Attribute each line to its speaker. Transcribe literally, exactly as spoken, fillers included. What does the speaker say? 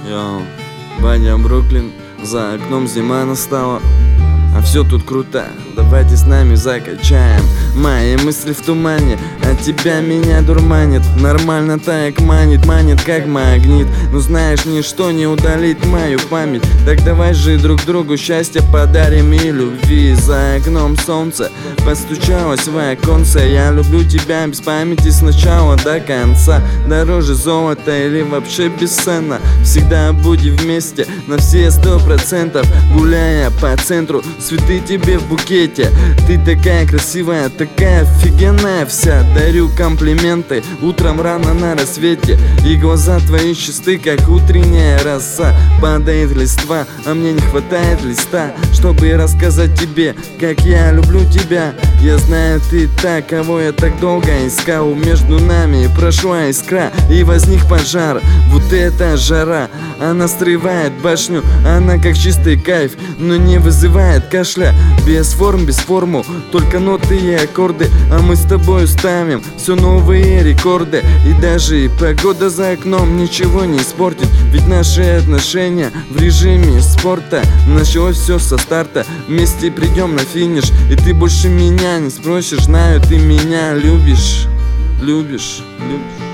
Speaker 1: Йоу, Баня, Бруклин, за окном зима настала, а все тут круто, давайте с нами закачаем. Мои мысли в тумане, а тебя меня дурманит. Нормально так манит, манит как магнит. Но знаешь, ничто не удалит мою память. Так давай же друг другу счастье подарим и любви. За окном солнце постучалось в оконце. Я люблю тебя без памяти с начала до конца. Дороже золота или вообще бесценно. Всегда будем вместе на все сто процентов. Гуляя по центру, цветы тебе в букете. Ты такая красивая, такая офигенная вся. Дарю комплименты утром рано на рассвете. И глаза твои чисты, как утренняя роса. Падает листва, а мне не хватает листа, чтобы рассказать тебе, как я люблю тебя. Я знаю, ты та, кого я так долго искал. Между нами прошла искра и возник пожар. Вот эта жара, она срывает башню. Она как чистый кайф, но не вызывает кашля. Без форм, без форму, только ноты и аккорды. А мы с тобой ставим все новые рекорды. И даже и погода за окном ничего не испортит. Ведь наши отношения в режиме спорта. Началось все со старта, вместе придем на финиш. И ты больше меня не спросишь, знаю, ты меня любишь, любишь, любишь.